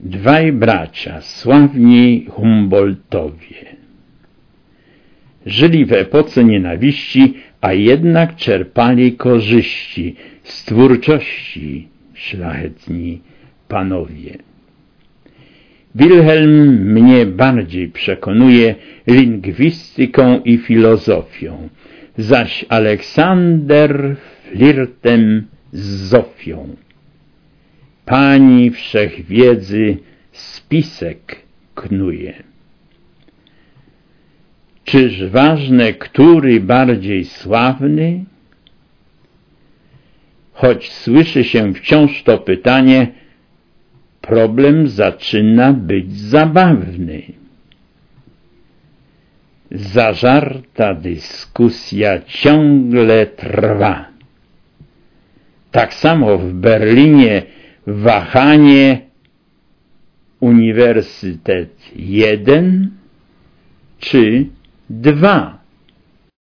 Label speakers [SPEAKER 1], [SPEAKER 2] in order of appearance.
[SPEAKER 1] Dwaj bracia, sławni Humboldtowie, żyli w epoce nienawiści, a jednak czerpali korzyści z twórczości szlachetni panowie. Wilhelm mnie bardziej przekonuje lingwistyką i filozofią, zaś Aleksander flirtem z Zofią. Pani wszechwiedzy spisek knuje. Czyż ważne, który bardziej sławny? Choć słyszy się wciąż to pytanie, problem zaczyna być zabawny. Zażarta dyskusja ciągle trwa. Tak samo w Berlinie wahanie Uniwersytet 1 czy 2.